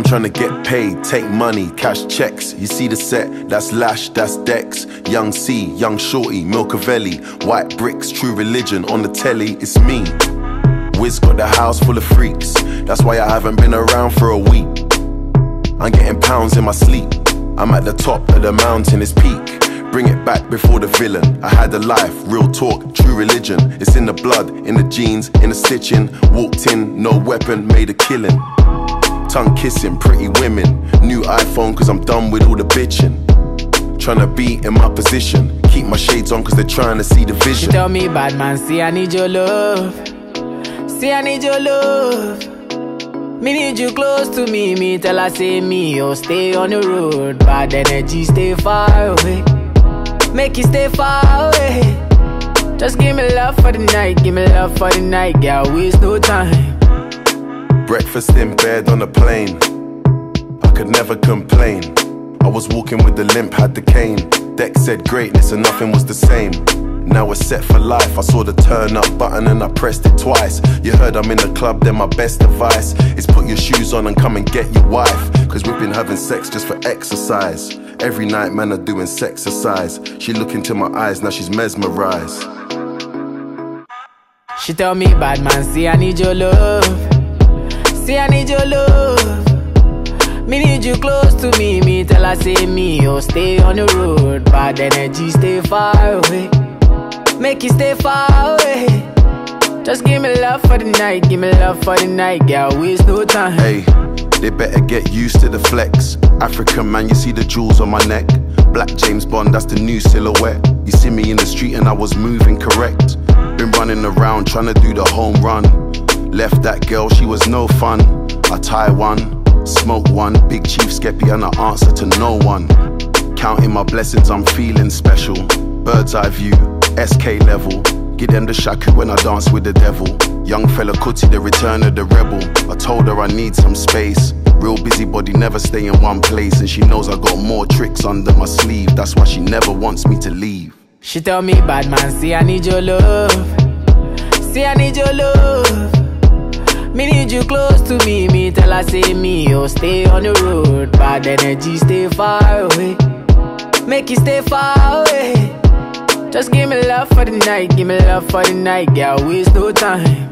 tryna get paid, take money, cash checks. You see the set, that's Lash, that's Dex. Young C, Young Shorty, Milcavelli. White bricks, True Religion, on the telly, it's me. Wiz got the house full of freaks, that's why I haven't been around for a week. I'm getting pounds in my sleep, I'm at the top of the mountain, it's peak. Bring it back before the villain. I had a life, real talk, True Religion. It's in the blood, in the jeans, in the stitching. Walked in, no weapon, made a killing. Tongue kissing, pretty women. New iPhone cause I'm done with all the bitching. Tryna be in my position. Keep my shades on cause they're trying to see the vision. She tell me, bad man, see I need your love. See I need your love. Me need you close to me. Me tell her say me, oh stay on the road. Bad energy, stay far away. Make you stay far away. Just give me love for the night. Give me love for the night. Girl, waste no time. Breakfast in bed on a plane, I could never complain. I was walking with the limp, had the cane. Dex said greatness and nothing was the same. Now we're set for life. I saw the turn up button and I pressed it twice. You heard I'm in the club, then my best advice is put your shoes on and come and get your wife. Cause we've been having sex just for exercise. Every night man are doing sexercise. She look into my eyes, now she's mesmerized. She tell me, bad man, see I need your love. See I need your love. Me need you close to me. Me tell her say me, oh stay on the road. Bad energy, stay far away. Make you stay far away. Just give me love for the night. Give me love for the night. Girl, waste no time. Hey, they better get used to the flex. African man, you see the jewels on my neck. Black James Bond, that's the new silhouette. You see me in the street and I was moving correct. Been running around trying to do the home run. Left that girl, she was no fun. I tie one, smoke one, Big Chief Skeppy and I answer to no one. Counting my blessings, I'm feeling special. Bird's eye view, SK level. Give them the shaku when I dance with the devil. Young fella Kuti, the return of the rebel. I told her I need some space. Real busybody, never stay in one place. And she knows I got more tricks under my sleeve. That's why she never wants me to leave. She tell me, bad man, see I need your love. See I need your love. Me need you close to me. Me tell her say me, oh stay on the road. Bad energy, stay far away. Make you stay far away. Just give me love for the night. Give me love for the night. Girl, waste no time.